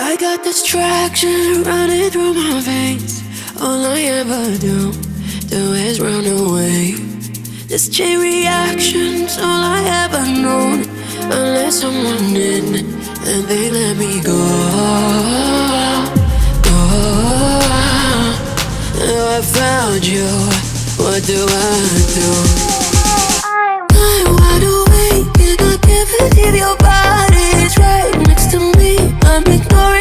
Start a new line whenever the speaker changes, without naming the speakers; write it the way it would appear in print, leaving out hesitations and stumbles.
I got this traction running through my veins. All I ever do is run away. This chain reaction's all I ever known. Unless someone did and they let me go. Now I found you, what do I do? I'm wide awake and I can't believe your body's right next to me. I'm ignoring